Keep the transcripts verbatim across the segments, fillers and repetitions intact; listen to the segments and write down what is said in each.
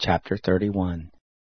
Chapter thirty-one.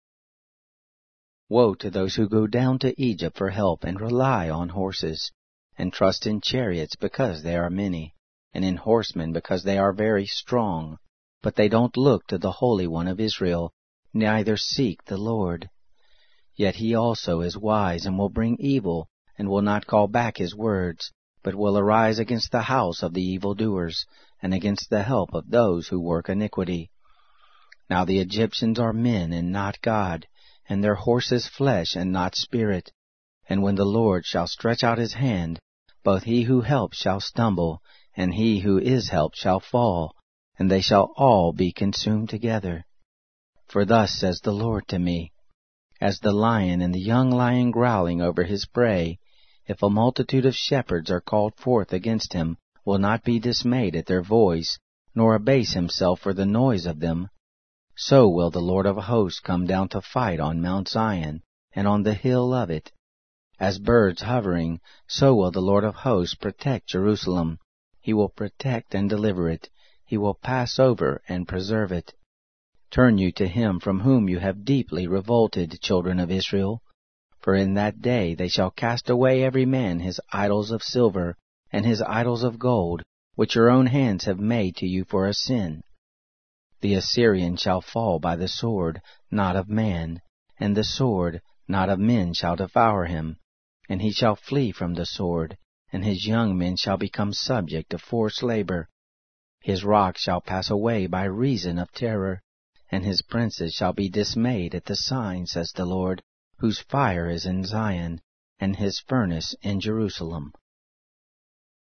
Woe to those who go down to Egypt for help and rely on horses, and trust in chariots because they are many, and in horsemen because they are very strong, but they don't look to the Holy One of Israel, neither seek the Lord. Yet he also is wise and will bring evil, and will not call back his words, but will arise against the house of the evildoers, and against the help of those who work iniquity. Now the Egyptians are men and not God, and their horses flesh and not spirit. And when the Lord shall stretch out his hand, both he who helps shall stumble, and he who is helped shall fall, and they shall all be consumed together. For thus says the Lord to me, as the lion and the young lion growling over his prey, if a multitude of shepherds are called forth against him, will not be dismayed at their voice, nor abase himself for the noise of them, so will the Lord of hosts come down to fight on Mount Zion, and on the hill of it. As birds hovering, so will the Lord of hosts protect Jerusalem. He will protect and deliver it. He will pass over and preserve it. Turn you to him from whom you have deeply revolted, children of Israel. For in that day they shall cast away every man his idols of silver, and his idols of gold, which your own hands have made to you for a sin. The Assyrian shall fall by the sword, not of man, and the sword, not of men, shall devour him. And he shall flee from the sword, and his young men shall become subject to forced labor. His rock shall pass away by reason of terror, and his princes shall be dismayed at the sign, says the Lord, whose fire is in Zion, and his furnace in Jerusalem.